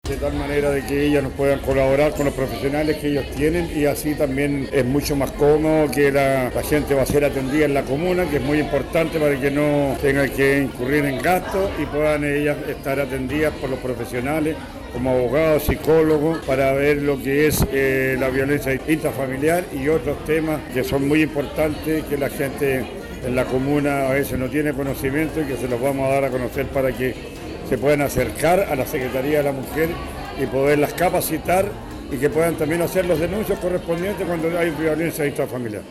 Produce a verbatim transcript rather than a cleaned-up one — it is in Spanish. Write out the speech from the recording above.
de tal manera de que ellas nos puedan colaborar con los profesionales que ellos tienen y así también es mucho más cómodo que la, la gente va a ser atendida en la comuna, que es muy importante para que no tengan que incurrir en gastos y puedan ellas estar atendidas por los profesionales como abogados, psicólogos, para ver lo que es eh, la violencia intrafamiliar y otros temas que son muy importantes que la gente en la comuna a veces no tiene conocimiento y que se los vamos a dar a conocer para que se puedan acercar a la Secretaría de la Mujer y poderlas capacitar y que puedan también hacer los denuncios correspondientes cuando hay violencia intrafamiliar.